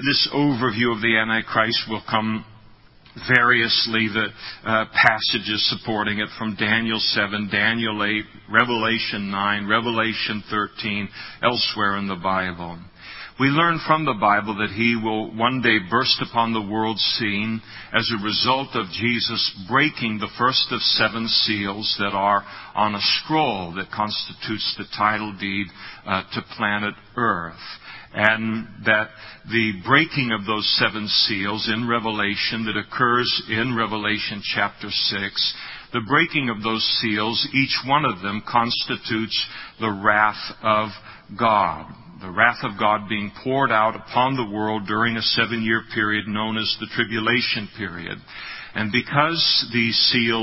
this overview of the Antichrist will come variously, the passages supporting it from Daniel 7, Daniel 8, Revelation 9, Revelation 13, elsewhere in the Bible. We learn from the Bible that He will one day burst upon the world scene as a result of Jesus breaking the first of 7 seals that are on a scroll that constitutes the title deed to planet Earth. And that the breaking of those 7 seals in Revelation that occurs in Revelation chapter 6, the breaking of those seals, each one of them constitutes the wrath of God. The wrath of God being poured out upon the world during a 7-year period known as the tribulation period. And because these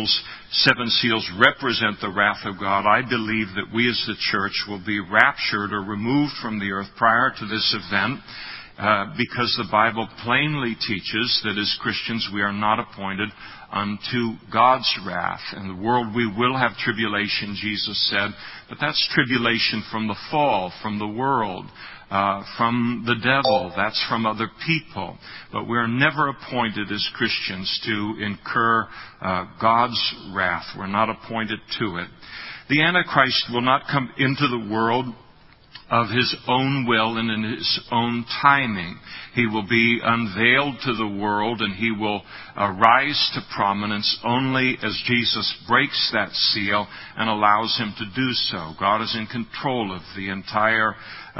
7 seals represent the wrath of God, I believe that we as the church will be raptured or removed from the earth prior to this event, because the Bible plainly teaches that as Christians we are not appointed unto God's wrath. In the world we will have tribulation, Jesus said, but that's tribulation from the fall, from the world, from the devil. That's from other people. But we're never appointed as Christians to incur God's wrath. We're not appointed to it. The Antichrist will not come into the world of his own will and in his own timing. He will be unveiled to the world, and he will rise to prominence only as Jesus breaks that seal and allows him to do so. God is in control of the entire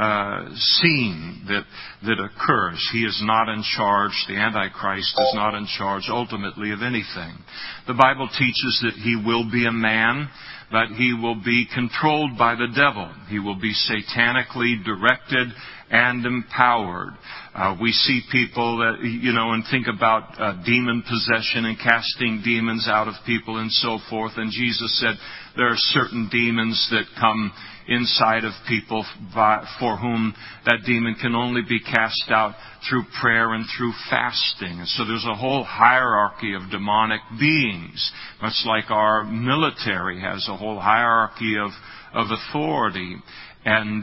scene that occurs. He is not in charge. The Antichrist is not in charge ultimately of anything. The Bible teaches that he will be a man, but he will be controlled by the devil. He will be satanically directed and empowered. We see people that, and think about demon possession and casting demons out of people and so forth. And Jesus said there are certain demons that come inside of people for whom that demon can only be cast out through prayer and through fasting. And so there's a whole hierarchy of demonic beings, much like our military has a whole hierarchy of authority. And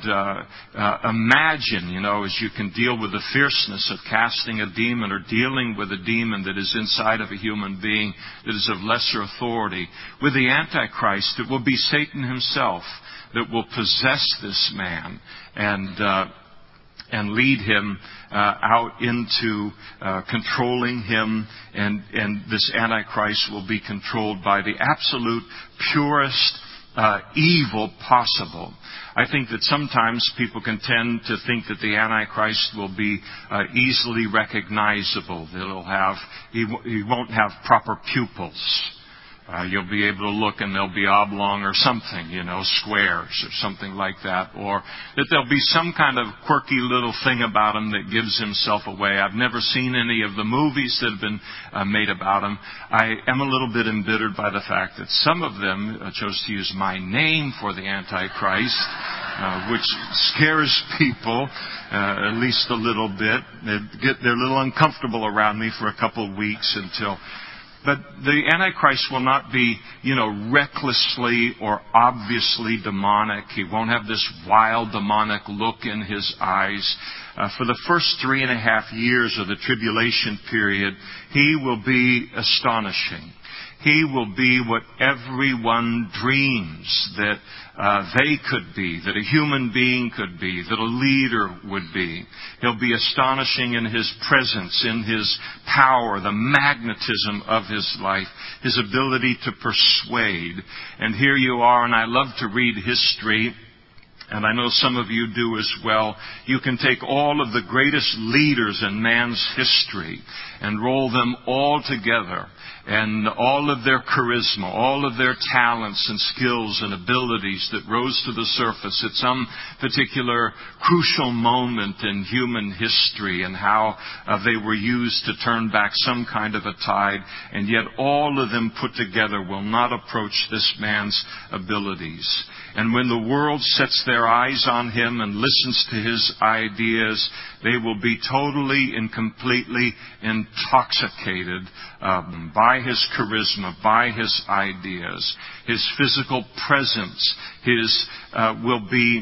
imagine, as you can deal with the fierceness of casting a demon or dealing with a demon that is inside of a human being that is of lesser authority. With the Antichrist, it will be Satan himself that will possess this man and lead him out into controlling him. And this Antichrist will be controlled by the absolute purest evil possible. I think that sometimes people can tend to think that the Antichrist will be easily recognizable. He won't have proper pupils. You'll be able to look and they'll be oblong or something, squares or something like that. Or that there'll be some kind of quirky little thing about him that gives himself away. I've never seen any of the movies that have been made about him. I am a little bit embittered by the fact that some of them chose to use my name for the Antichrist, which scares people at least a little bit. They're a little uncomfortable around me for a couple of weeks until... But the Antichrist will not be, recklessly or obviously demonic. He won't have this wild demonic look in his eyes. For the first 3.5 years of the tribulation period, he will be astonishing. He will be what everyone dreams that they could be, that a human being could be, that a leader would be. He'll be astonishing in his presence, in his power, the magnetism of his life, his ability to persuade. And here you are, and I love to read history, and I know some of you do as well. You can take all of the greatest leaders in man's history and roll them all together. And all of their charisma, all of their talents and skills and abilities that rose to the surface at some particular crucial moment in human history, and how they were used to turn back some kind of a tide. And yet all of them put together will not approach this man's abilities. And when the world sets their eyes on him and listens to his ideas, they will be totally and completely intoxicated by his charisma, by his ideas. His physical presence will be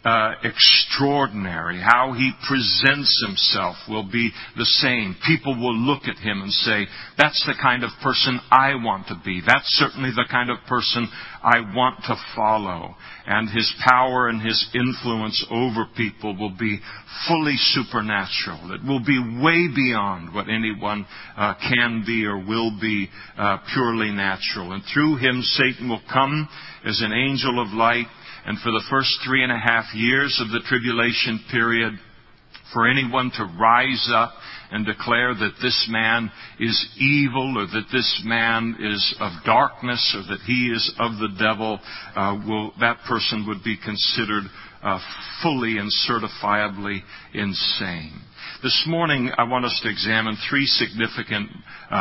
extraordinary. How he presents himself will be the same. People will look at him and say, that's the kind of person I want to be. That's certainly the kind of person I want to follow. And his power and his influence over people will be fully supernatural. It will be way beyond what anyone can be or will be purely natural. And through him, Satan will come as an angel of light. And for the first 3.5 years of the tribulation period, for anyone to rise up and declare that this man is evil or that this man is of darkness or that he is of the devil, that person would be considered fully and certifiably insane. This morning, I want us to examine 3 significant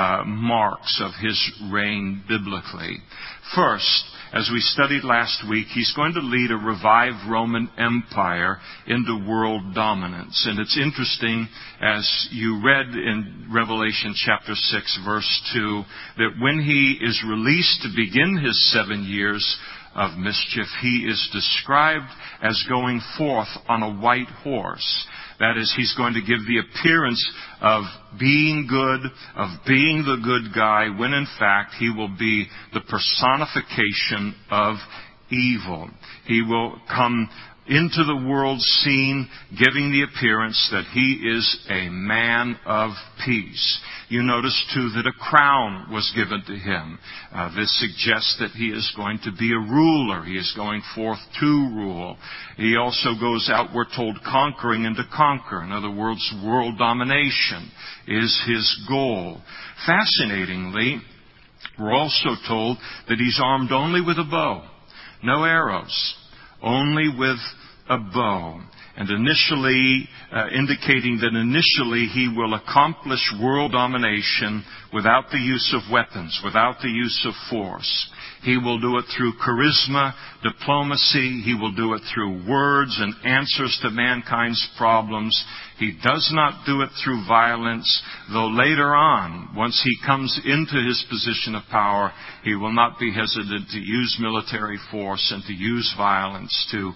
marks of his reign biblically. First, as we studied last week, he's going to lead a revived Roman Empire into world dominance. And it's interesting, as you read in Revelation chapter 6, verse 2, that when he is released to begin his 7 years of mischief, he is described as going forth on a white horse. That is, he's going to give the appearance of being good, of being the good guy, when in fact he will be the personification of evil. He will come into the world scene, giving the appearance that he is a man of peace. You notice, too, that a crown was given to him. This suggests that he is going to be a ruler. He is going forth to rule. He also goes out, we're told, conquering and to conquer. In other words, world domination is his goal. Fascinatingly, we're also told that he's armed only with a bow. No arrows. Only with a bow. And initially, indicating that initially he will accomplish world domination without the use of weapons, without the use of force. He will do it through charisma, diplomacy. He will do it through words and answers to mankind's problems. He does not do it through violence, though later on, once he comes into his position of power, he will not be hesitant to use military force and to use violence to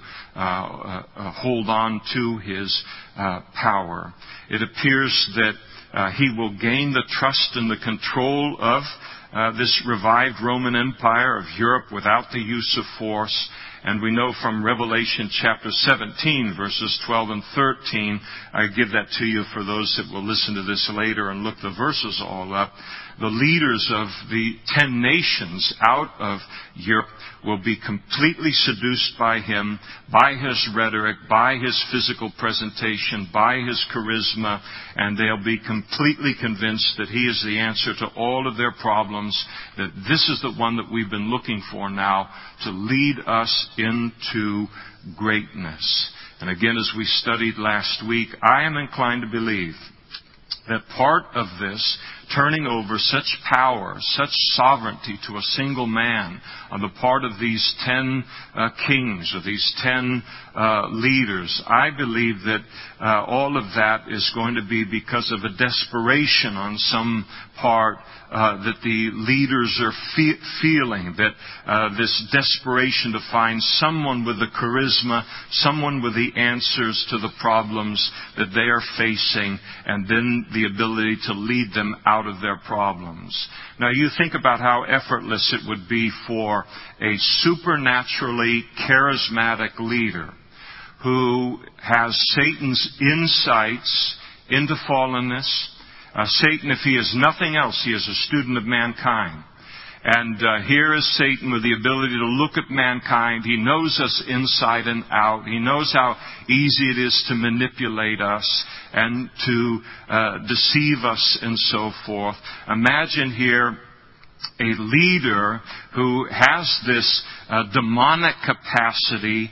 hold on to his power. It appears that he will gain the trust and the control of this revived Roman Empire of Europe without the use of force. And we know from Revelation chapter 17, verses 12 and 13, I give that to you for those that will listen to this later and look the verses all up. The leaders of the 10 nations out of Europe will be completely seduced by him, by his rhetoric, by his physical presentation, by his charisma, and they'll be completely convinced that he is the answer to all of their problems, that this is the one that we've been looking for now to lead us into greatness. And again, as we studied last week, I am inclined to believe that part of this turning over such power, such sovereignty to a single man on the part of these 10 kings or these 10 leaders, I believe that all of that is going to be because of a desperation on some part that the leaders are feeling, that this desperation to find someone with the charisma, someone with the answers to the problems that they are facing, and then the ability to lead them out of their problems. Now you think about how effortless it would be for a supernaturally charismatic leader who has Satan's insights into fallenness. Satan, if he is nothing else, he is a student of mankind. And here is Satan with the ability to look at mankind. He knows us inside and out. He knows how easy it is to manipulate us and to deceive us and so forth. Imagine here a leader who has this demonic capacity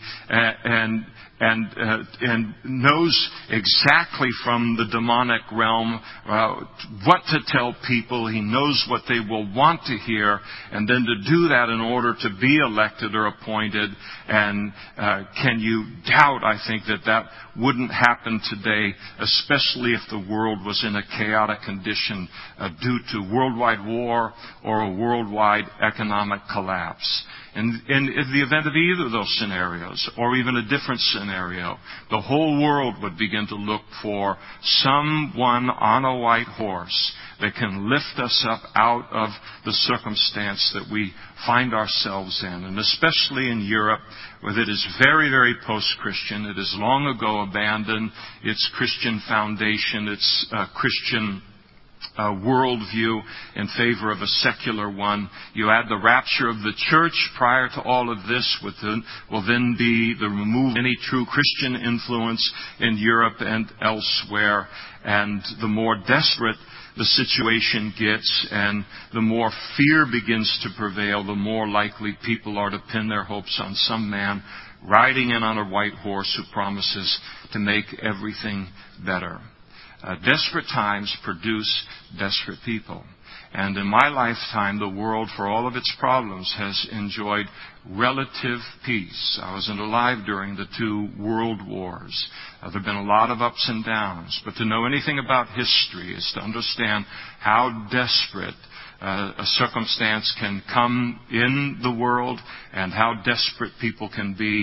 and knows exactly from the demonic realm what to tell people. He knows what they will want to hear, and then to do that in order to be elected or appointed. And can you doubt, I think, that wouldn't happen today, especially if the world was in a chaotic condition due to worldwide war or a worldwide economic collapse. And in the event of either of those scenarios, or even a different scenario, the whole world would begin to look for someone on a white horse that can lift us up out of the circumstance that we find ourselves in. And especially in Europe, where it is very, very post-Christian. It has long ago abandoned its Christian foundation, its Christian worldview in favor of a secular one. You add the rapture of the church prior to all of this will then be the removal of any true Christian influence in Europe and elsewhere. And the more desperate the situation gets and the more fear begins to prevail, the more likely people are to pin their hopes on some man riding in on a white horse who promises to make everything better. Desperate times produce desperate people. And in my lifetime, the world, for all of its problems, has enjoyed relative peace. I wasn't alive during the 2 world wars. There have been a lot of ups and downs. But to know anything about history is to understand how desperate a circumstance can come in the world and how desperate people can be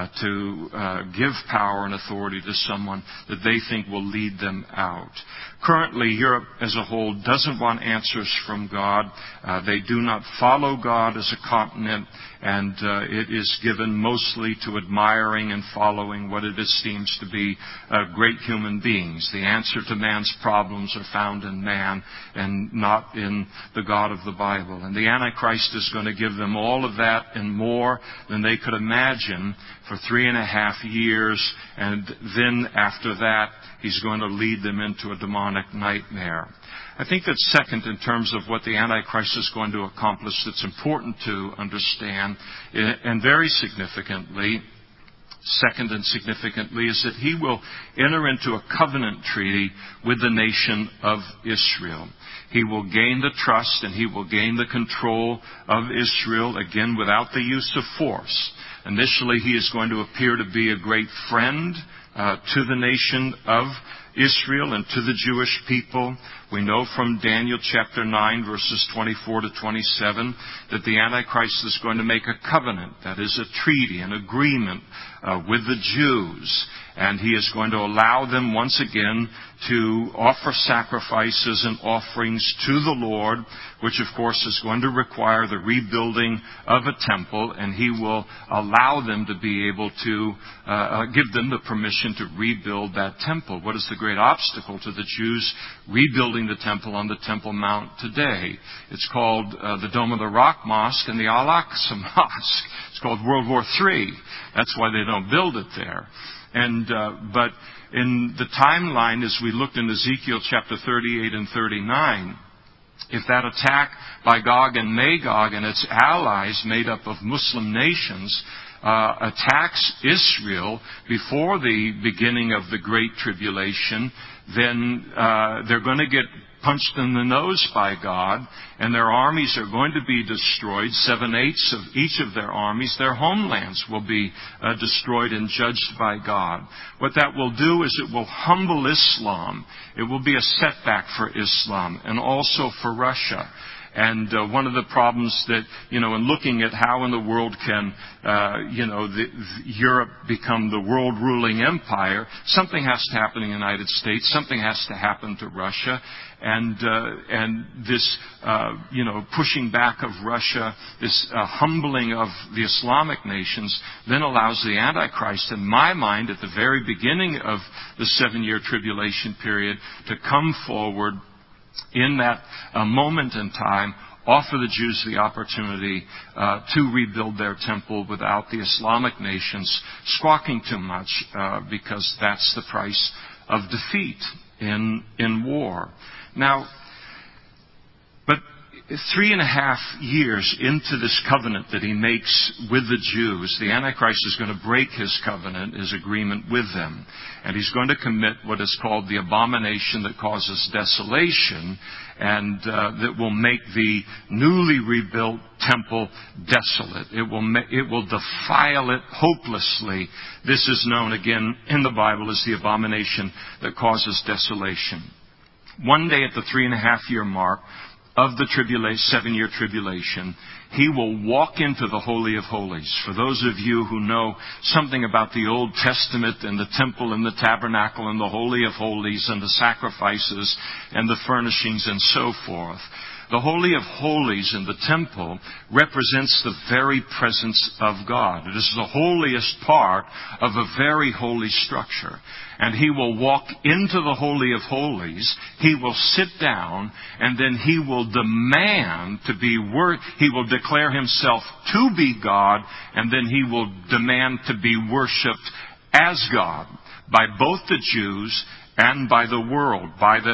to give power and authority to someone that they think will lead them out. Currently, Europe as a whole doesn't want answers from God. They do not follow God as a continent, and it is given mostly to admiring and following what it esteems to be great human beings. The answer to man's problems are found in man and not in the God of the Bible. And the Antichrist is going to give them all of that and more than they could imagine for 3.5 years, and then after that, he's going to lead them into a demonic nightmare. I think that second, in terms of what the Antichrist is going to accomplish, that's important to understand, and very significantly, second and significantly, is that he will enter into a covenant treaty with the nation of Israel. He will gain the trust and he will gain the control of Israel, again, without the use of force. Initially, he is going to appear to be a great friend to the nation of Israel and to the Jewish people. We know from Daniel chapter 9, verses 24 to 27, that the Antichrist is going to make a covenant, that is a treaty, an agreement with the Jews. And he is going to allow them once again to offer sacrifices and offerings to the Lord, which of course is going to require the rebuilding of a temple, and he will allow them to be able to give them the permission to rebuild that temple. What is the great obstacle to the Jews rebuilding the temple on the Temple Mount today? It's called the Dome of the Rock Mosque and the Al-Aqsa Mosque. It's called World War III. That's why they don't build it there. But in the timeline, as we looked in Ezekiel chapter 38 and 39, if that attack by Gog and Magog and its allies made up of Muslim nations attacks Israel before the beginning of the Great Tribulation, then they're going to get punched in the nose by God, and their armies are going to be destroyed. 7/8 of each of their armies, their homelands, will be destroyed and judged by God. What that will do is it will humble Islam. It will be a setback for Islam and also for Russia. And one of the problems that, in looking at how in the world can, Europe become the world ruling empire, something has to happen in the United States, something has to happen to Russia, and this, pushing back of Russia, this humbling of the Islamic nations, then allows the Antichrist, in my mind, at the very beginning of the 7-year tribulation period, to come forward in that moment in time, offer the Jews the opportunity to rebuild their temple without the Islamic nations squawking too much, because that's the price of defeat in war. Now, but 3.5 years into this covenant that he makes with the Jews, the Antichrist is going to break his covenant, his agreement with them. And he's going to commit what is called the abomination that causes desolation, and that will make the newly rebuilt temple desolate. It will defile it hopelessly. This is known again in the Bible as the abomination that causes desolation. One day at the 3.5 year mark, of the 7-year tribulation, He will walk into the Holy of Holies. For those of you who know something about the Old Testament and the temple and the tabernacle and the Holy of Holies and the sacrifices and the furnishings and so forth, the Holy of Holies in the temple represents the very presence of God. It is the holiest part of a very holy structure. And He will walk into the Holy of Holies, He will sit down, and then He will demand to be He will declare Himself to be God, and then He will demand to be worshipped as God by both the Jews and by the world, by the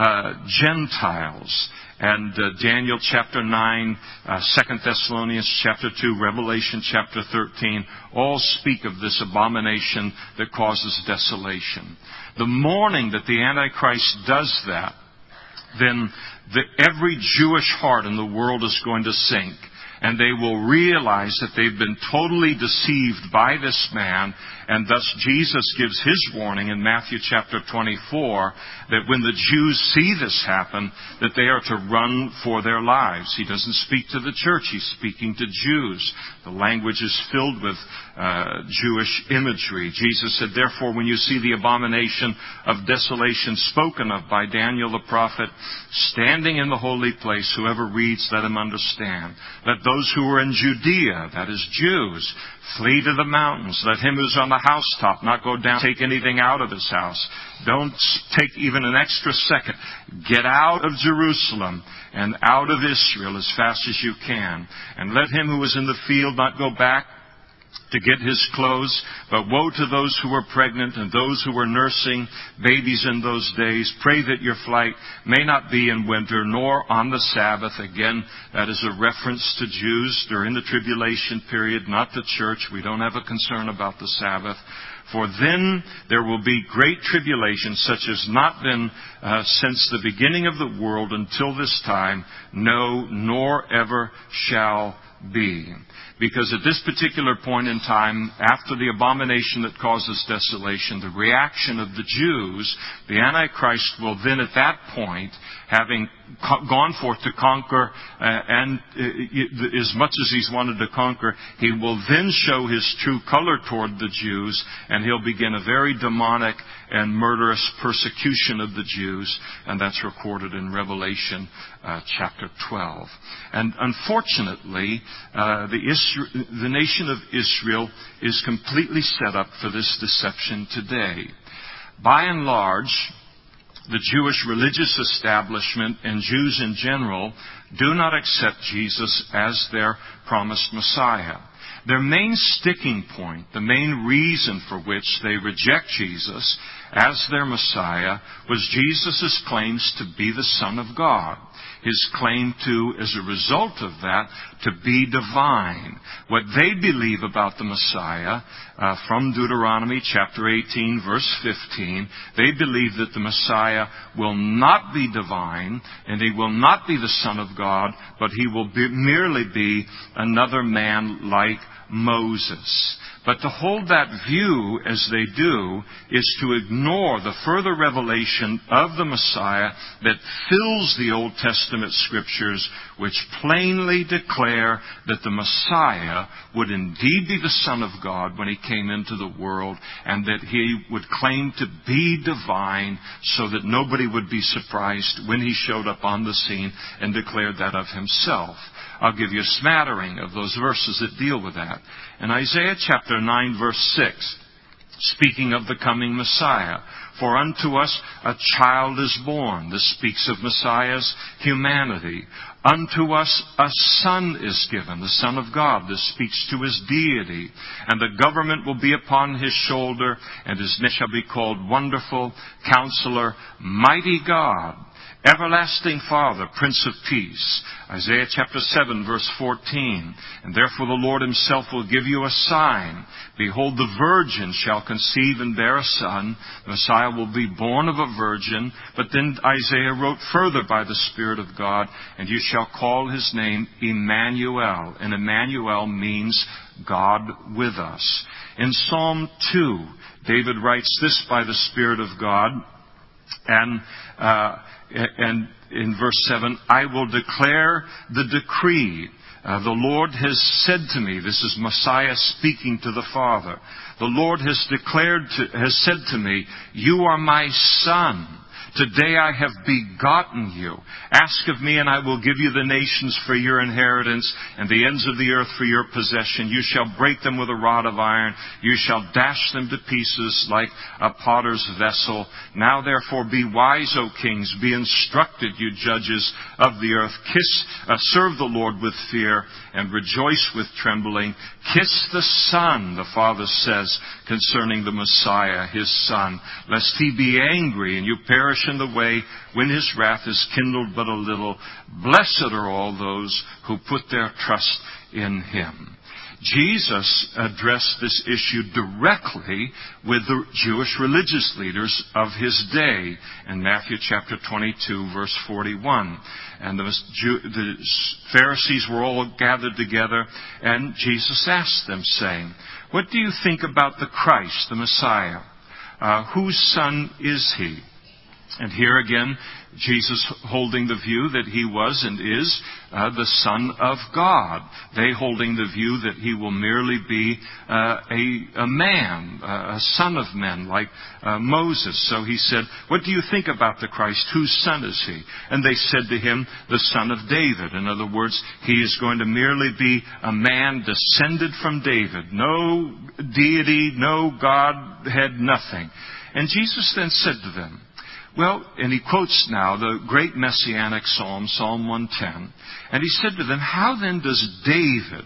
Gentiles. And Daniel chapter 9, 2 Thessalonians chapter 2, Revelation chapter 13, all speak of this abomination that causes desolation. The morning that the Antichrist does that, then every Jewish heart in the world is going to sink. And they will realize that they've been totally deceived by this man. And thus Jesus gives His warning in Matthew chapter 24 that when the Jews see this happen, that they are to run for their lives. He doesn't speak to the church. He's speaking to Jews. The language is filled with Jewish imagery. Jesus said, therefore, when you see the abomination of desolation spoken of by Daniel the prophet standing in the holy place, whoever reads, let him understand. Let those who are in Judea, that is Jews, flee to the mountains. Let him who's on the housetop not go down, take anything out of his house. Don't take even an extra second. Get out of Jerusalem and out of Israel as fast as you can. And let him who is in the field not go back to get his clothes. But woe to those who are pregnant and those who are nursing babies in those days. Pray that your flight may not be in winter nor on the Sabbath. Again, that is a reference to Jews during the tribulation period, not the church. We don't have a concern about the Sabbath. For then there will be great tribulation, such as not been since the beginning of the world until this time, no, nor ever shall be. Because at this particular point in time, after the abomination that causes desolation, the reaction of the Jews, the Antichrist will then at that point, having gone forth to conquer, and as much as he's wanted to conquer, he will then show his true color toward the Jews, and he'll begin a very demonic and murderous persecution of the Jews, and that's recorded in Revelation chapter 12. And unfortunately, the nation of Israel is completely set up for this deception today. By and large, the Jewish religious establishment and Jews in general do not accept Jesus as their promised Messiah. Their main sticking point, the main reason for which they reject Jesus as their Messiah, was Jesus' claims to be the Son of God. His claim to, as a result of that, to be divine. What they believe about the Messiah, from Deuteronomy chapter 18, verse 15, they believe that the Messiah will not be divine, and He will not be the Son of God, but He will merely be another man like Moses. But to hold that view as they do is to ignore the further revelation of the Messiah that fills the Old Testament Scriptures, which plainly declare that the Messiah would indeed be the Son of God when He came into the world, and that He would claim to be divine so that nobody would be surprised when He showed up on the scene and declared that of Himself. I'll give you a smattering of those verses that deal with that. In Isaiah chapter 9, verse 6, speaking of the coming Messiah, for unto us a child is born. This speaks of Messiah's humanity. Unto us a son is given, the Son of God. This speaks to His deity. And the government will be upon His shoulder, and His name shall be called Wonderful, Counselor, Mighty God, Everlasting Father, Prince of Peace. Isaiah chapter 7, verse 14. And therefore the Lord Himself will give you a sign. Behold, the virgin shall conceive and bear a son. The Messiah will be born of a virgin. But then Isaiah wrote further by the Spirit of God, and you shall call His name Emmanuel. And Emmanuel means God with us. In Psalm 2, David writes this by the Spirit of God. And in verse 7, I will declare the decree. The Lord has said to me, this is Messiah speaking to the Father. The Lord has said to me, you are my Son. Today I have begotten you. Ask of me, and I will give you the nations for your inheritance, and the ends of the earth for your possession. You shall break them with a rod of iron. You shall dash them to pieces like a potter's vessel. Now therefore be wise, O kings. Be instructed, you judges of the earth. Serve the Lord with fear, and rejoice with trembling. Kiss the Son, the Father says, concerning the Messiah, his Son, lest he be angry and you perish in the way when his wrath is kindled but a little. Blessed are all those who put their trust in him. Jesus addressed this issue directly with the Jewish religious leaders of his day in Matthew chapter 22, verse 41. And the Pharisees were all gathered together, and Jesus asked them, saying, what do you think about the Christ, the Messiah? Whose son is he? And here again, Jesus holding the view that he was and is the Son of God. They holding the view that he will merely be a man, a son of men, like Moses. So he said, what do you think about the Christ? Whose son is he? And they said to him, the son of David. In other words, he is going to merely be a man descended from David. No deity, no Godhead, nothing. And Jesus then said to them, well, and he quotes now the great messianic psalm, Psalm 110. And he said to them, how then does David,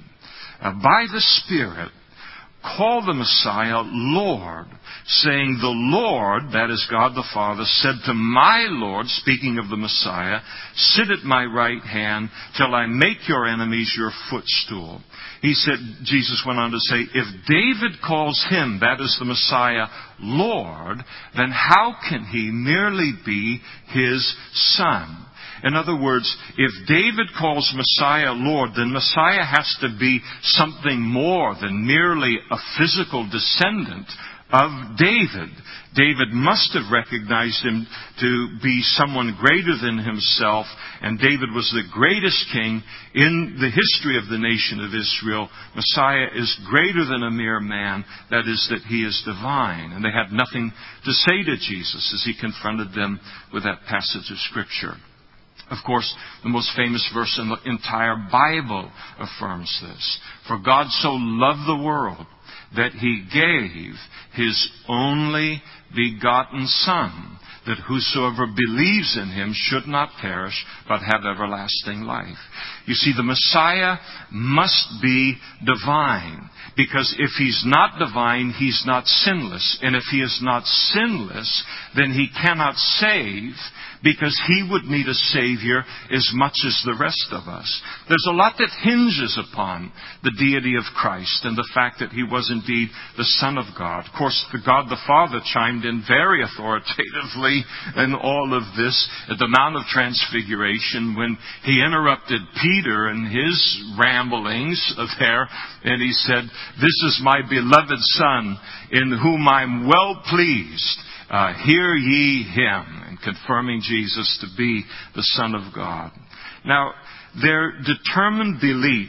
by the Spirit, call the Messiah Lord, saying, the Lord, that is God the Father, said to my Lord, speaking of the Messiah, sit at my right hand till I make your enemies your footstool. He said, Jesus went on to say, if David calls him, that is the Messiah, Lord, then how can he merely be his son? In other words, if David calls Messiah Lord, then Messiah has to be something more than merely a physical descendant of David. David must have recognized him to be someone greater than himself, and David was the greatest king in the history of the nation of Israel. Messiah is greater than a mere man, that is, that he is divine. And they had nothing to say to Jesus as he confronted them with that passage of Scripture. Of course, the most famous verse in the entire Bible affirms this. For God so loved the world that he gave his only begotten Son, that whosoever believes in him should not perish, but have everlasting life. You see, the Messiah must be divine, because if he's not divine, he's not sinless. And if he is not sinless, then he cannot save, because he would need a Savior as much as the rest of us. There's a lot that hinges upon the deity of Christ and the fact that he was indeed the Son of God. Of course, God the Father chimed in very authoritatively in all of this at the Mount of Transfiguration when he interrupted Peter in his ramblings there, and he said, this is my beloved Son in whom I'm well pleased. Hear ye him, and confirming Jesus to be the Son of God. Now, their determined belief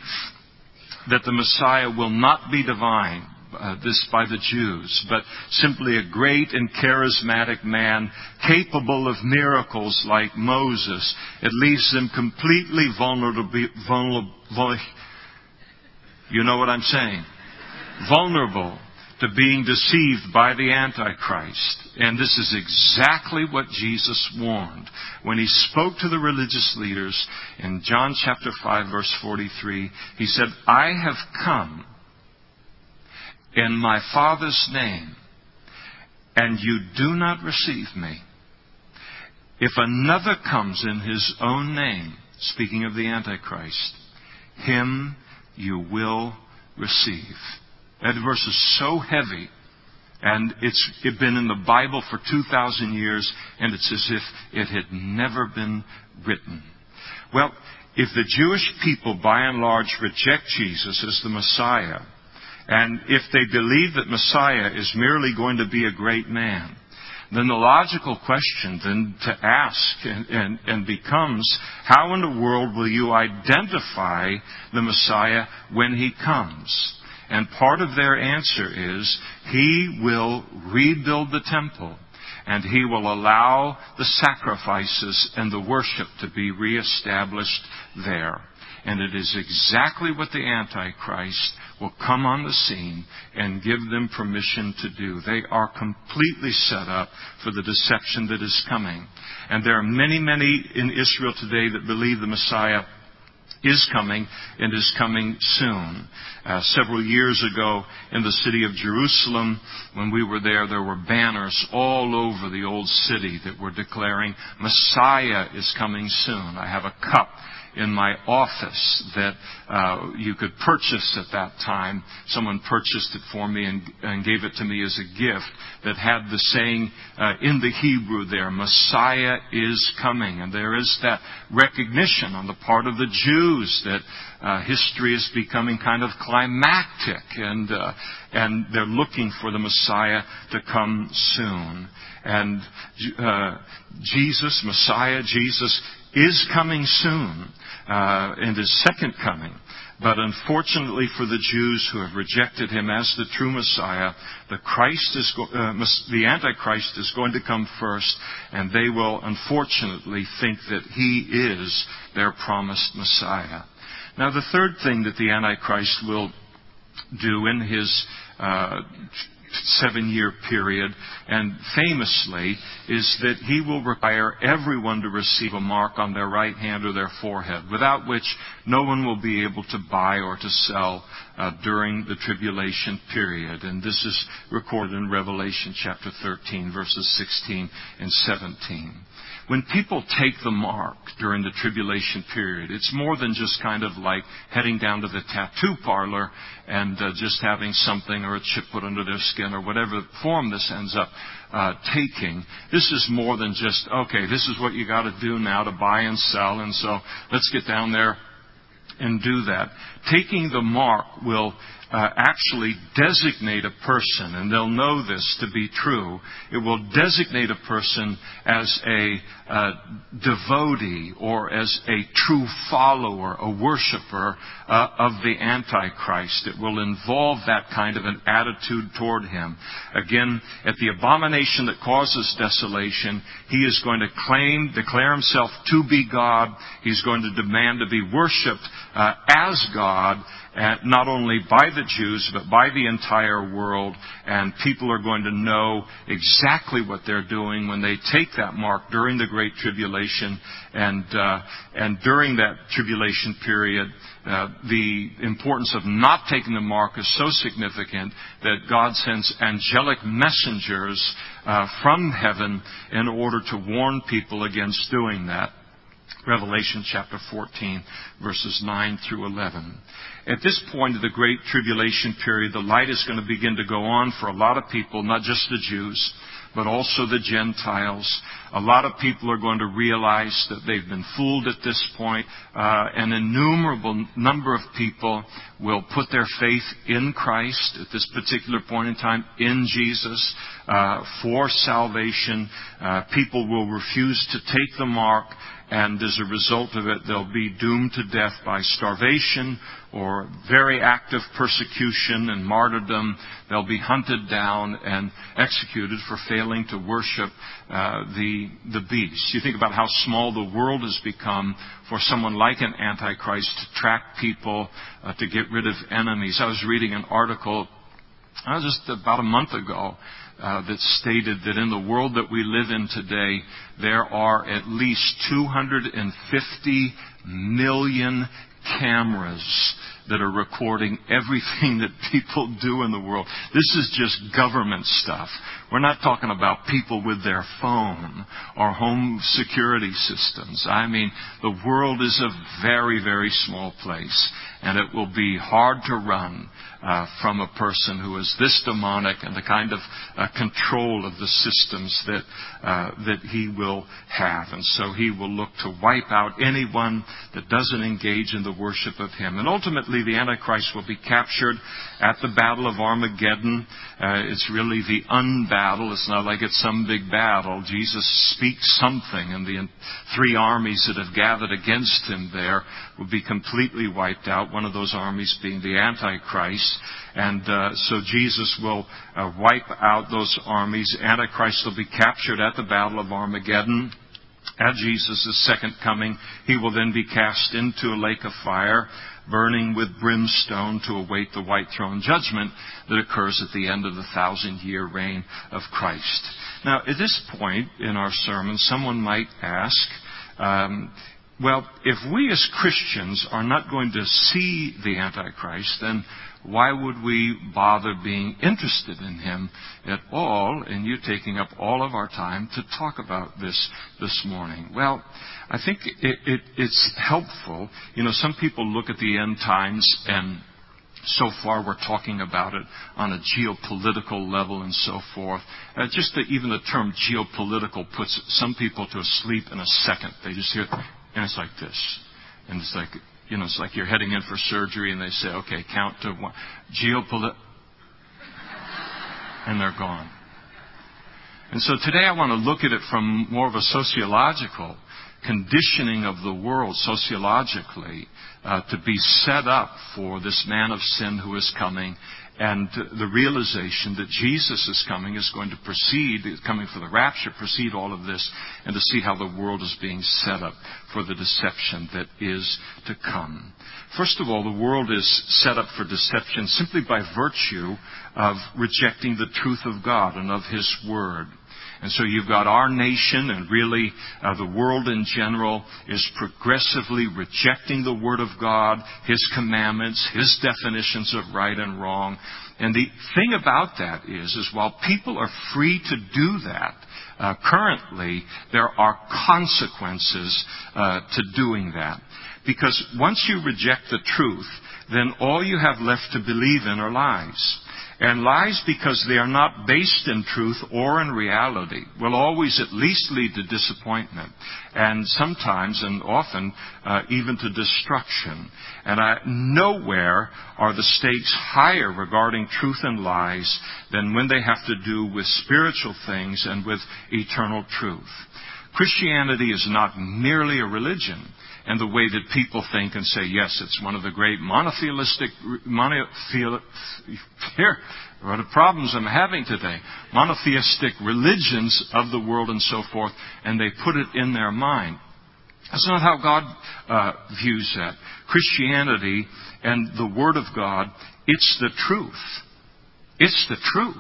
that the Messiah will not be divine, this by the Jews, but simply a great and charismatic man capable of miracles like Moses, it leaves them completely vulnerable. You know what I'm saying? Vulnerable to being deceived by the Antichrist. And this is exactly what Jesus warned when he spoke to the religious leaders in John chapter 5, verse 43. He said, I have come in my Father's name, and you do not receive me. If another comes in his own name, speaking of the Antichrist, him you will receive. That verse is so heavy, and it's been in the Bible for 2,000 years, and it's as if it had never been written. Well, if the Jewish people, by and large, reject Jesus as the Messiah, and if they believe that Messiah is merely going to be a great man, then the logical question then to ask and becomes, how in the world will you identify the Messiah when He comes? And part of their answer is, He will rebuild the temple, and He will allow the sacrifices and the worship to be reestablished there. And it is exactly what the Antichrist will come on the scene and give them permission to do. They are completely set up for the deception that is coming. And there are many, many in Israel today that believe the Messiah is coming and is coming soon. Several years ago in the city of Jerusalem, when we were there were banners all over the old city that were declaring, Messiah is coming soon. I have a cup in my office that you could purchase at that time. Someone purchased it for me and gave it to me as a gift that had the saying in the Hebrew there, Messiah is coming. And there is that recognition on the part of the Jews that history is becoming kind of climactic, and they're looking for the Messiah to come soon. And Messiah Jesus is coming soon in His second coming. But unfortunately for the Jews who have rejected Him as the true Messiah, the Antichrist is going to come first, and they will unfortunately think that He is their promised Messiah. Now, the third thing that the Antichrist will do in his 7-year period, and famously, is that he will require everyone to receive a mark on their right hand or their forehead, without which no one will be able to buy or to sell during the tribulation period. And this is recorded in Revelation chapter 13, verses 16 and 17. When people take the mark during the tribulation period, it's more than just kind of like heading down to the tattoo parlor and just having something or a chip put under their skin or whatever form this ends up taking. This is more than just, okay, this is what you got to do now to buy and sell, and so let's get down there and do that. Taking the mark will actually designate a person, and they'll know this to be true. It will designate a person as a devotee or as a true follower, a worshiper of the Antichrist. It will involve that kind of an attitude toward him. Again, at the abomination that causes desolation, he is going to declare himself to be God. He's going to demand to be worshipped as God, not only by the Jews, but by the entire world. And people are going to know exactly what they're doing when they take that mark during the Great Tribulation. And during that tribulation period, the importance of not taking the mark is so significant that God sends angelic messengers from heaven in order to warn people against doing that. Revelation chapter 14, verses 9 through 11. At this point of the Great Tribulation period, the light is going to begin to go on for a lot of people, not just the Jews, but also the Gentiles. A lot of people are going to realize that they've been fooled at this point. An innumerable number of people will put their faith in Christ at this particular point in time, in Jesus, for salvation. People will refuse to take the mark, and as a result of it, they'll be doomed to death by starvation or very active persecution and martyrdom. They'll be hunted down and executed for failing to worship the beast. You think about how small the world has become for someone like an Antichrist to track people, to get rid of enemies. I was reading an article just about a month ago that stated that in the world that we live in today, there are at least 250 million cameras that are recording everything that people do in the world. This is just government stuff. We're not talking about people with their phone or home security systems. I mean, the world is a very, very small place, and it will be hard to run from a person who is this demonic and the kind of control of the systems that he will have. And so he will look to wipe out anyone that doesn't engage in the worship of him. And ultimately, really the Antichrist will be captured at the Battle of Armageddon. It's really the unbattle. It's not like it's some big battle. Jesus speaks something, and the three armies that have gathered against him there will be completely wiped out, one of those armies being the Antichrist. And so Jesus will wipe out those armies. Antichrist will be captured at the Battle of Armageddon. At Jesus' second coming, he will then be cast into a lake of fire, burning with brimstone to await the white throne judgment that occurs at the end of the 1,000-year reign of Christ. Now, at this point in our sermon, someone might ask, well, if we as Christians are not going to see the Antichrist, then why would we bother being interested in him at all, and you taking up all of our time to talk about this morning? Well, I think it's helpful. You know, some people look at the end times, and so far we're talking about it on a geopolitical level and so forth. Just that even the term geopolitical puts some people to sleep in a second. They just hear, and it's like this. And it's like, you know, it's like you're heading in for surgery and they say, okay, count to one. And they're gone. And so today I want to look at it from more of a sociological conditioning of the world, sociologically, to be set up for this man of sin who is coming, and the realization that Jesus is coming, is going to precede, coming for the rapture, precede all of this, and to see how the world is being set up for the deception that is to come. First of all, the world is set up for deception simply by virtue of rejecting the truth of God and of His Word. And so you've got our nation, and really the world in general is progressively rejecting the Word of God, His commandments, His definitions of right and wrong. And the thing about that is while people are free to do that, currently there are consequences to doing that. Because once you reject the truth, then all you have left to believe in are lies. And lies, because they are not based in truth or in reality, will always at least lead to disappointment, and sometimes and often even to destruction. And nowhere are the stakes higher regarding truth and lies than when they have to do with spiritual things and with eternal truth. Christianity is not merely a religion. And the way that people think and say, yes, it's one of the great here are the problems I'm having today. Monotheistic religions of the world and so forth, and they put it in their mind. That's not how God views that. Christianity and the Word of God, it's the truth. It's the truth.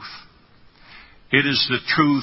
It is the truth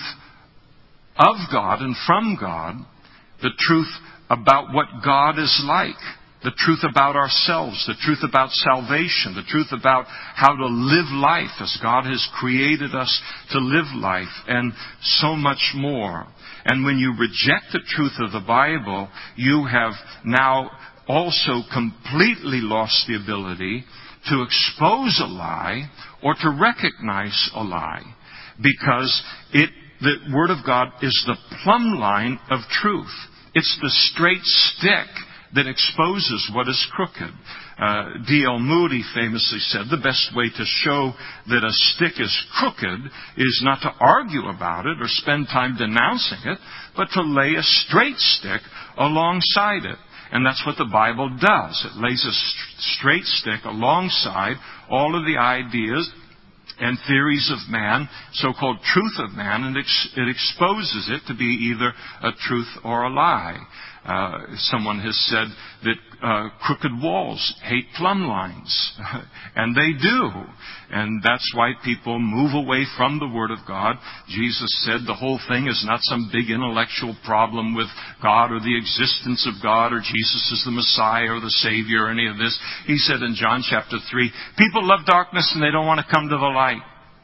of God and from God, the truth about what God is like, the truth about ourselves, the truth about salvation, the truth about how to live life as God has created us to live life, and so much more. And when you reject the truth of the Bible, you have now also completely lost the ability to expose a lie or to recognize a lie, because the Word of God is the plumb line of truth. It's the straight stick that exposes what is crooked. D.L. Moody famously said the best way to show that a stick is crooked is not to argue about it or spend time denouncing it, but to lay a straight stick alongside it. And that's what the Bible does. It lays a straight stick alongside all of the ideas and theories of man, so-called truth of man, and it exposes it to be either a truth or a lie. Someone has said that crooked walls hate plumb lines, and they do. And that's why people move away from the Word of God. Jesus said the whole thing is not some big intellectual problem with God or the existence of God or Jesus is the Messiah or the Savior or any of this. He said in John chapter 3, people love darkness and they don't want to come to the light.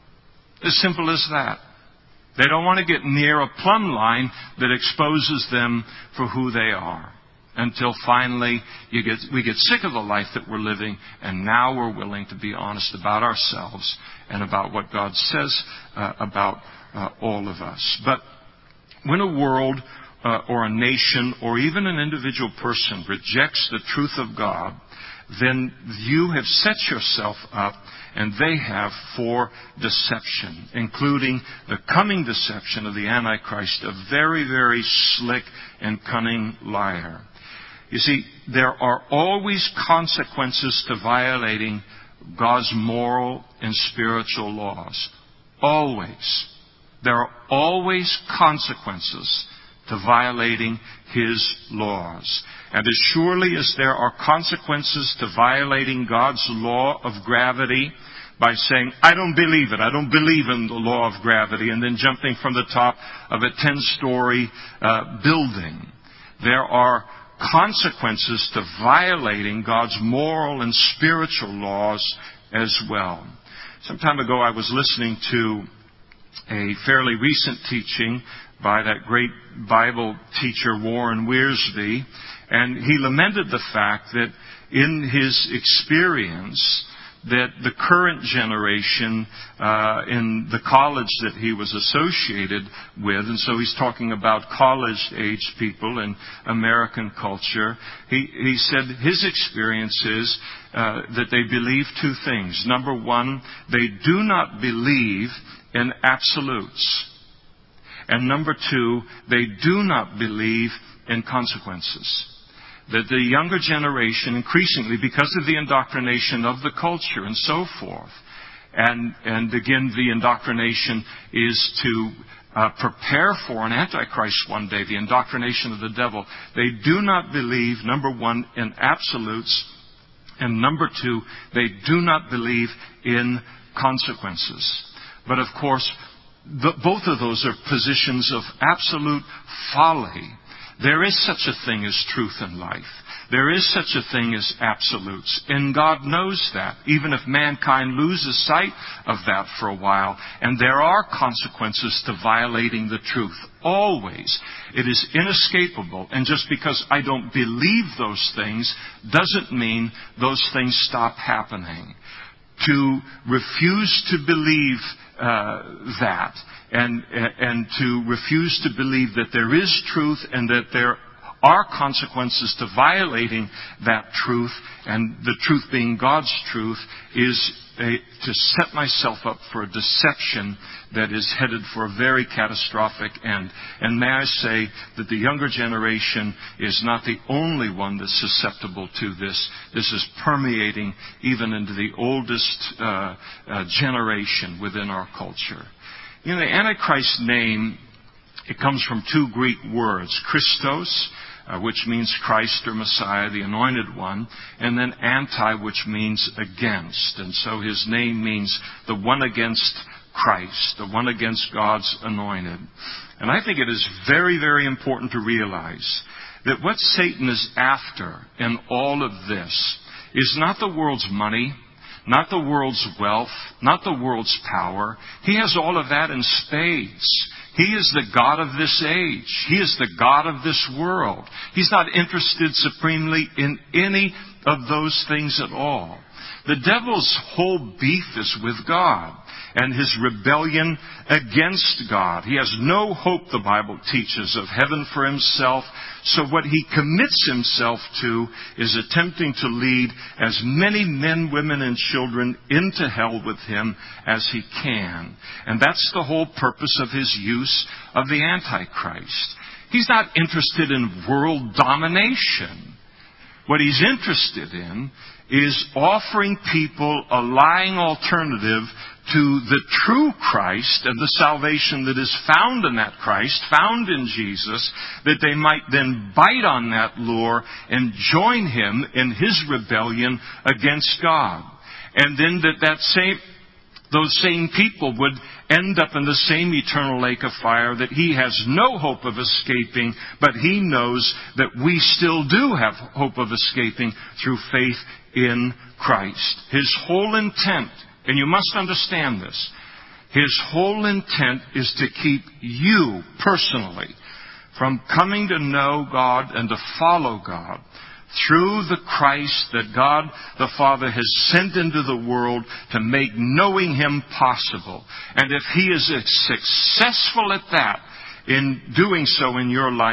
As simple as that. They don't want to get near a plumb line that exposes them for who they are. Until finally we get sick of the life that we're living, and now we're willing to be honest about ourselves and about what God says about all of us. But when a world or a nation or even an individual person rejects the truth of God, then you have set yourself up, and they have, for deception, including the coming deception of the Antichrist, a very, very slick and cunning liar. You see, there are always consequences to violating God's moral and spiritual laws. Always. There are always consequences to violating His laws. And as surely as there are consequences to violating God's law of gravity by saying, I don't believe it, I don't believe in the law of gravity, and then jumping from the top of a 10-story building, there are consequences to violating God's moral and spiritual laws as well. Some time ago I was listening to a fairly recent teaching by that great Bible teacher Warren Wiersbe, and he lamented the fact that in his experience that the current generation in the college that he was associated with, and so he's talking about college-age people in American culture, he said his experience is that they believe two things. Number one, they do not believe in absolutes. And number two, they do not believe in consequences. That the younger generation, increasingly, because of the indoctrination of the culture and so forth, and again, the indoctrination is to prepare for an Antichrist one day, the indoctrination of the devil. They do not believe, number one, in absolutes, and number two, they do not believe in consequences. But of course, both of those are positions of absolute folly. There is such a thing as truth in life. There is such a thing as absolutes. And God knows that, even if mankind loses sight of that for a while. And there are consequences to violating the truth. Always. It is inescapable. And just because I don't believe those things doesn't mean those things stop happening. To refuse to believe that and to refuse to believe that there is truth and that there are consequences to violating that truth, and the truth being God's truth, is to set myself up for a deception that is headed for a very catastrophic end. And may I say that the younger generation is not the only one that's susceptible to this. This is permeating even into the oldest generation within our culture. You know, the Antichrist name, it comes from two Greek words, Christos, which means Christ or Messiah, the Anointed One, and then anti, which means against. And so his name means the one against Christ, the one against God's anointed. And I think it is very, very important to realize that what Satan is after in all of this is not the world's money, not the world's wealth, not the world's power. He has all of that in spades. He is the God of this age. He is the God of this world. He's not interested supremely in any of those things at all. The devil's whole beef is with God and his rebellion against God. He has no hope, the Bible teaches, of heaven for himself. So what he commits himself to is attempting to lead as many men, women, and children into hell with him as he can. And that's the whole purpose of his use of the Antichrist. He's not interested in world domination. What he's interested in is offering people a lying alternative to the true Christ and the salvation that is found in that Christ, found in Jesus, that they might then bite on that lure and join him in his rebellion against God. And then those same people would end up in the same eternal lake of fire that he has no hope of escaping, but he knows that we still do have hope of escaping through faith in Christ. His whole intent, and you must understand this, his whole intent is to keep you personally from coming to know God and to follow God through the Christ that God the Father has sent into the world to make knowing him possible. And if he is successful at that, in doing so in your life,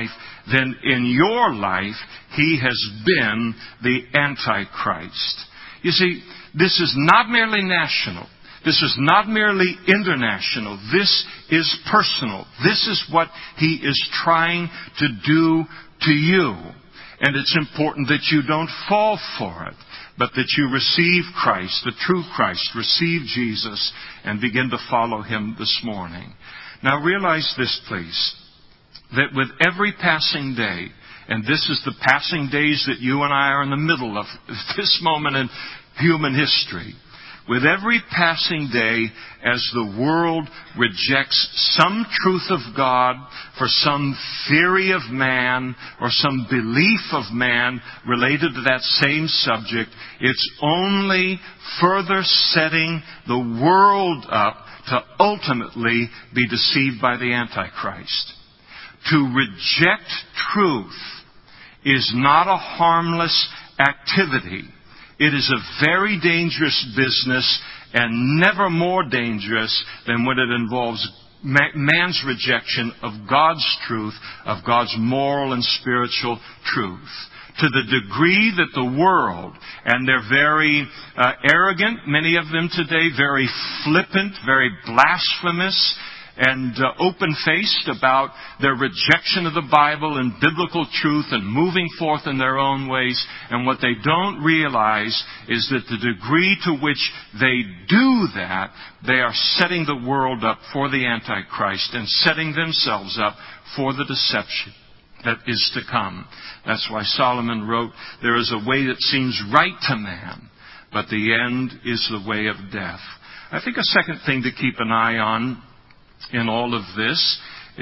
then in your life, he has been the Antichrist. You see, this is not merely national. This is not merely international. This is personal. This is what he is trying to do to you. And it's important that you don't fall for it, but that you receive Christ, the true Christ, receive Jesus, and begin to follow him this morning. Now realize this, please, that with every passing day, and this is the passing days that you and I are in the middle of this moment in human history, with every passing day as the world rejects some truth of God for some theory of man or some belief of man related to that same subject, it's only further setting the world up to ultimately be deceived by the Antichrist. To reject truth is not a harmless activity. It is a very dangerous business, and never more dangerous than when it involves man's rejection of God's truth, of God's moral and spiritual truth. To the degree that the world, and they're very arrogant, many of them today, very flippant, very blasphemous, and open-faced about their rejection of the Bible and biblical truth and moving forth in their own ways. And what they don't realize is that the degree to which they do that, they are setting the world up for the Antichrist and setting themselves up for the deception that is to come. That's why Solomon wrote, "There is a way that seems right to man, but the end is the way of death." I think a second thing to keep an eye on in all of this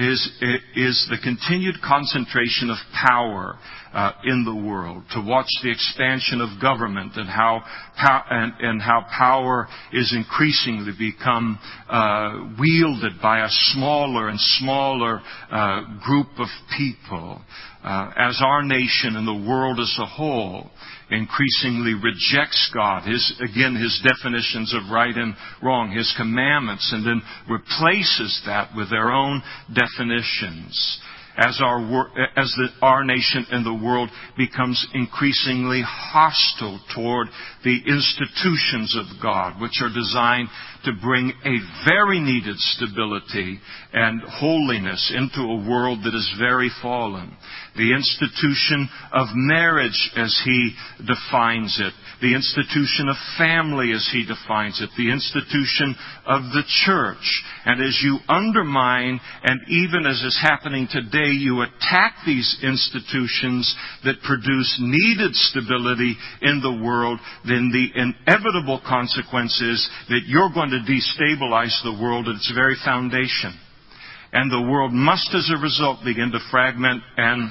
is the continued concentration of power in the world. To watch the expansion of government and how power is increasingly become wielded by a smaller and smaller group of people. As our nation and the world as a whole increasingly rejects God, his definitions of right and wrong, his commandments, and then replaces that with their own definitions. As our nation and the world becomes increasingly hostile toward the institutions of God, which are designed to bring a very needed stability and holiness into a world that is very fallen. The institution of marriage as he defines it. The institution of family as he defines it. The institution of the church. And as you undermine, and even as is happening today, you attack these institutions that produce needed stability in the world, then the inevitable consequence is that you're going to destabilize the world at its very foundation. And the world must, as a result, begin to fragment and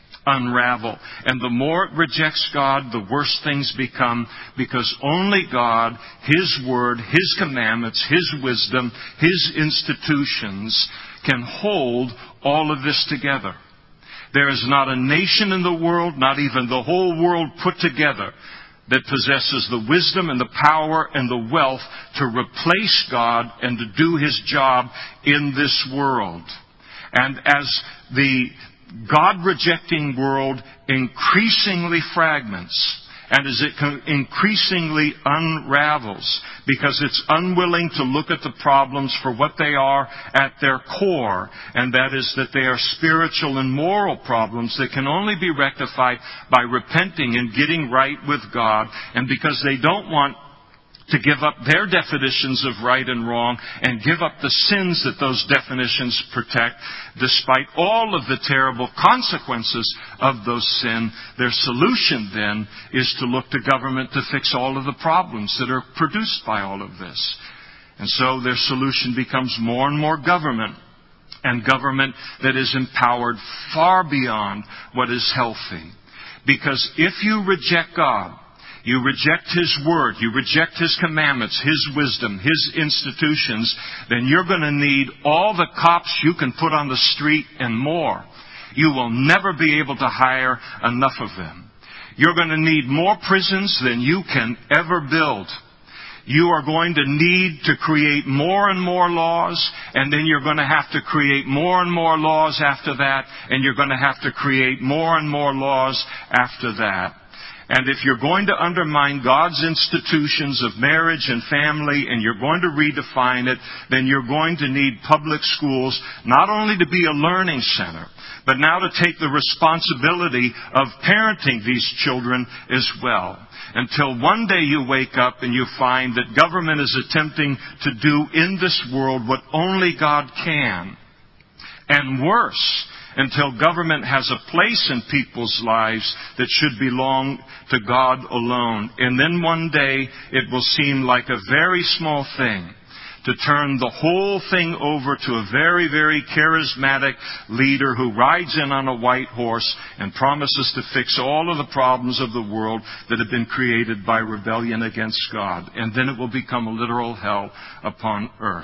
unravel. And the more it rejects God, the worse things become, because only God, His Word, His commandments, His wisdom, His institutions can hold all of this together. There is not a nation in the world, not even the whole world put together, that possesses the wisdom and the power and the wealth to replace God and to do His job in this world. And as the God-rejecting world increasingly fragments, and as it increasingly unravels, because it's unwilling to look at the problems for what they are at their core, and that is that they are spiritual and moral problems that can only be rectified by repenting and getting right with God, and because they don't want to give up their definitions of right and wrong and give up the sins that those definitions protect, despite all of the terrible consequences of those sin, their solution then is to look to government to fix all of the problems that are produced by all of this. And so their solution becomes more and more government, and government that is empowered far beyond what is healthy. Because if you reject God, you reject His Word, you reject His commandments, His wisdom, His institutions, then you're going to need all the cops you can put on the street and more. You will never be able to hire enough of them. You're going to need more prisons than you can ever build. you are going to need to create more and more laws, and then you're going to have to create more and more laws after that, and you're going to have to create more and more laws after that. And if you're going to undermine God's institutions of marriage and family, and you're going to redefine it, then you're going to need public schools not only to be a learning center, but now to take the responsibility of parenting these children as well. Until one day you wake up and you find that government is attempting to do in this world what only God can. And worse, until government has a place in people's lives that should belong to God alone. And then one day it will seem like a very small thing to turn the whole thing over to a very, very charismatic leader who rides in on a white horse and promises to fix all of the problems of the world that have been created by rebellion against God. And then it will become a literal hell upon earth.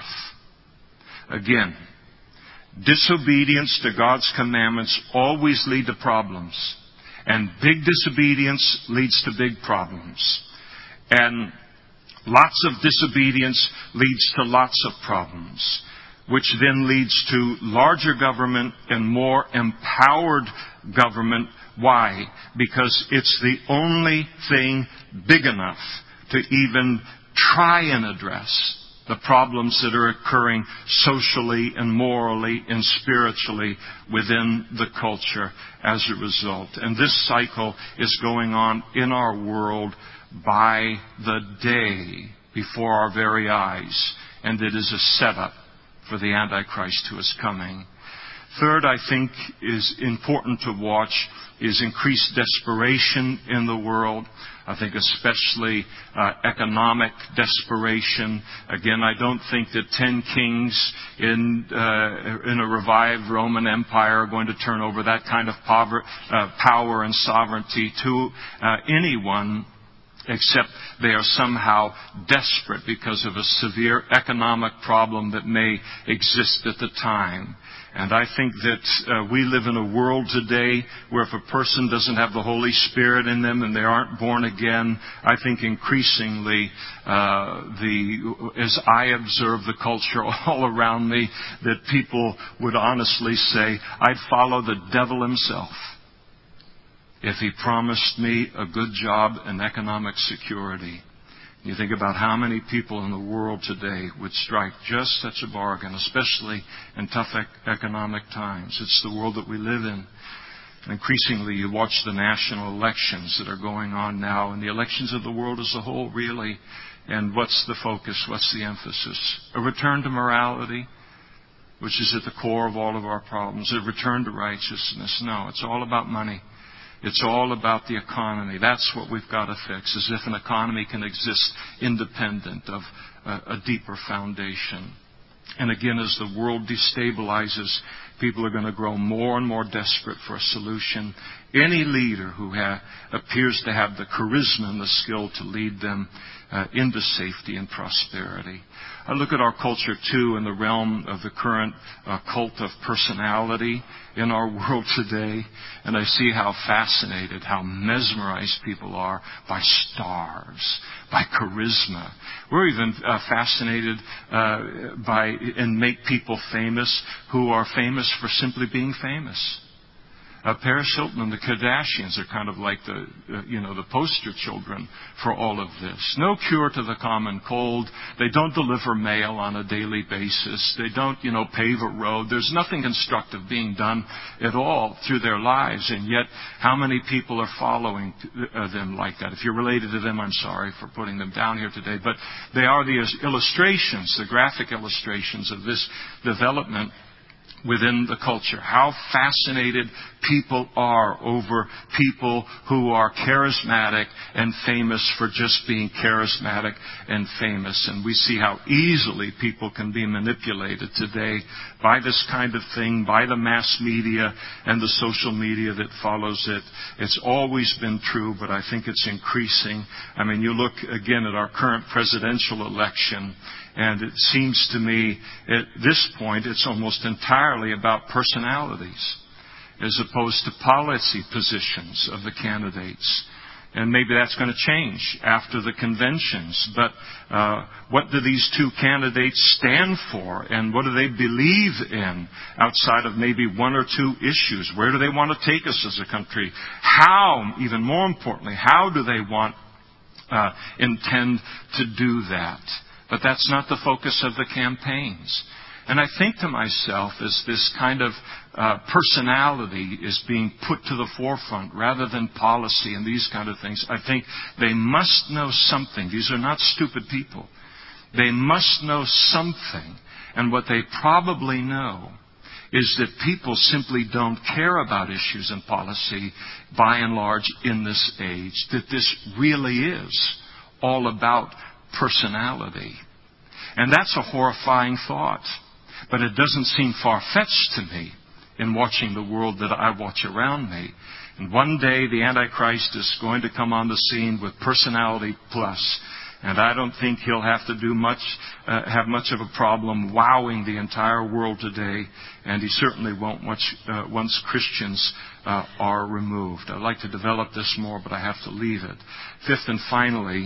Again, disobedience to God's commandments always lead to problems. And big disobedience leads to big problems. And lots of disobedience leads to lots of problems, which then leads to larger government and more empowered government. Why? Because it's the only thing big enough to even try and address the problems that are occurring socially and morally and spiritually within the culture as a result. And this cycle is going on in our world by the day before our very eyes, and it is a setup for the Antichrist who is coming. Third, I think is important to watch is increased desperation in the world. I think especially economic desperation. Again, I don't think that 10 kings in a revived Roman Empire are going to turn over that kind of power and sovereignty to anyone, except they are somehow desperate because of a severe economic problem that may exist at the time. And I think that we live in a world today where if a person doesn't have the Holy Spirit in them and they aren't born again, I think increasingly, as I observe the culture all around me, that people would honestly say, I'd follow the devil himself if he promised me a good job and economic security. You think about how many people in the world today would strike just such a bargain, especially in tough economic times. It's the world that we live in. And increasingly, you watch the national elections that are going on now, and the elections of the world as a whole, really. And what's the focus? What's the emphasis? A return to morality, which is at the core of all of our problems. A return to righteousness. No, it's all about money. It's all about the economy. That's what we've got to fix, as if an economy can exist independent of a deeper foundation. And again, as the world destabilizes, people are going to grow more and more desperate for a solution. Any leader who appears to have the charisma and the skill to lead them into safety and prosperity. I look at our culture, too, in the realm of the current cult of personality in our world today, and I see how fascinated, how mesmerized people are by stars, by charisma. We're even fascinated by and make people famous who are famous for simply being famous. Paris Hilton and the Kardashians are kind of like the poster children for all of this. No cure to the common cold. They don't deliver mail on a daily basis. They don't, pave a road. There's nothing constructive being done at all through their lives. And yet, how many people are following them like that? If you're related to them, I'm sorry for putting them down here today. But they are the illustrations, the graphic illustrations of this development within the culture. How fascinated people are over people who are charismatic and famous for just being charismatic and famous. And we see how easily people can be manipulated today by this kind of thing, by the mass media and the social media that follows it. It's always been true, but I think it's increasing. I mean, you look again at our current presidential election, and it seems to me at this point it's almost entirely about personalities as opposed to policy positions of the candidates. And maybe that's going to change after the conventions. But what do these two candidates stand for? And what do they believe in outside of maybe one or two issues? Where do they want to take us as a country? How, even more importantly, how do they intend to do that? But that's not the focus of the campaigns. And I think to myself, as this kind of personality is being put to the forefront rather than policy and these kind of things, I think they must know something. These are not stupid people. They must know something. And what they probably know is that people simply don't care about issues and policy by and large in this age, that this really is all about personality. And that's a horrifying thought. But it doesn't seem far-fetched to me in watching the world that I watch around me. And one day the Antichrist is going to come on the scene with personality plus. And I don't think he'll have to do have much of a problem wowing the entire world today. And he certainly won't once Christians are removed. I'd like to develop this more, but I have to leave it. Fifth and finally,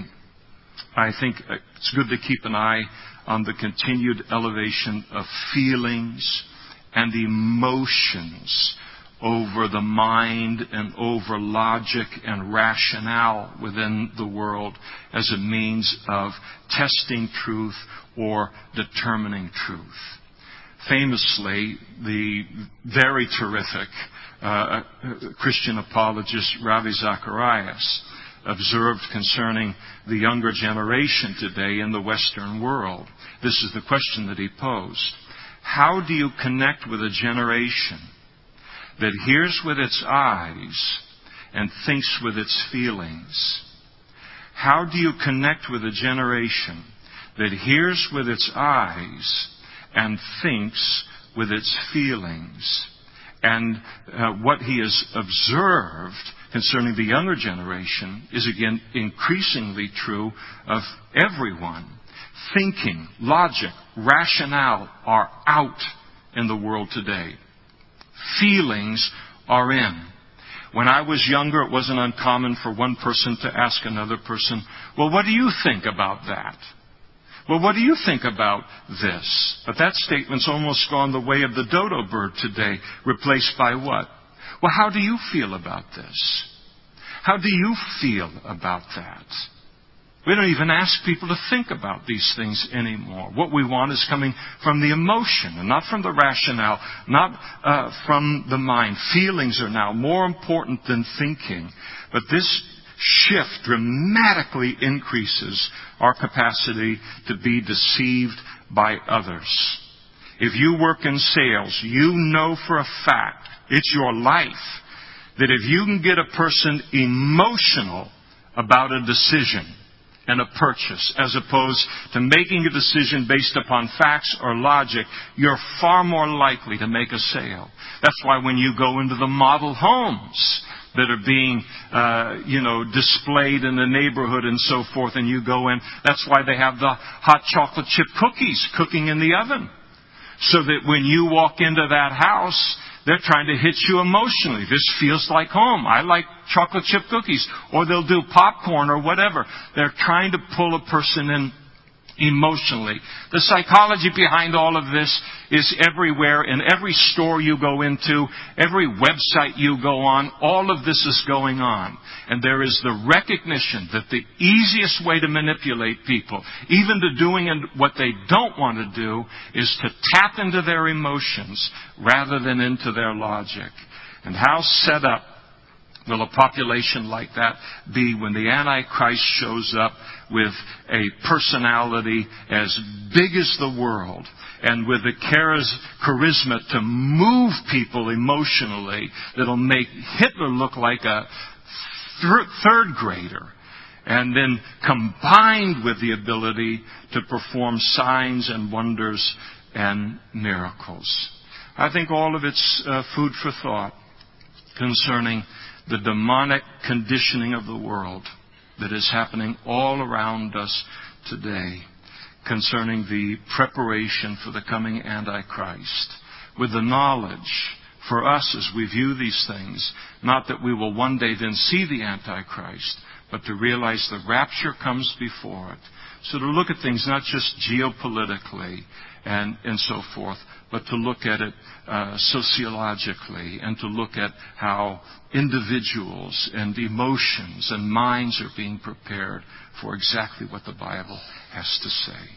I think it's good to keep an eye on the continued elevation of feelings and emotions over the mind and over logic and rationale within the world as a means of testing truth or determining truth. Famously, the very terrific Christian apologist Ravi Zacharias observed concerning the younger generation today in the Western world. This is the question that he posed. How do you connect with a generation that hears with its eyes and thinks with its feelings? How do you connect with a generation that hears with its eyes and thinks with its feelings? And what he has observed concerning the younger generation is again increasingly true of everyone. Thinking, logic, rationale are out in the world today. Feelings are in. When I was younger, it wasn't uncommon for one person to ask another person, well, what do you think about that? Well, what do you think about this? But that statement's almost gone the way of the dodo bird today, replaced by what? Well, how do you feel about this? How do you feel about that? We don't even ask people to think about these things anymore. What we want is coming from the emotion and not from the rationale, not from the mind. Feelings are now more important than thinking. But this shift dramatically increases our capacity to be deceived by others. If you work in sales, you know for a fact, it's your life, that if you can get a person emotional about a decision and a purchase, as opposed to making a decision based upon facts or logic, you're far more likely to make a sale. That's why when you go into the model homes that are being, displayed in the neighborhood and so forth, and you go in, that's why they have the hot chocolate chip cookies cooking in the oven. So that when you walk into that house, they're trying to hit you emotionally. This feels like home. I like chocolate chip cookies. Or they'll do popcorn or whatever. They're trying to pull a person in emotionally. The psychology behind all of this is everywhere. In every store you go into, every website you go on, all of this is going on. And there is the recognition that the easiest way to manipulate people, even to doing what they don't want to do, is to tap into their emotions rather than into their logic. And how set up will a population like that be when the Antichrist shows up with a personality as big as the world and with the charisma to move people emotionally that'll make Hitler look like a third grader, and then combined with the ability to perform signs and wonders and miracles? I think all of it's food for thought concerning the demonic conditioning of the world that is happening all around us today, concerning the preparation for the coming Antichrist, with the knowledge for us as we view these things, not that we will one day then see the Antichrist, but to realize the rapture comes before it. So to look at things not just geopolitically and so forth, but to look at it sociologically, and to look at how individuals and emotions and minds are being prepared for exactly what the Bible has to say.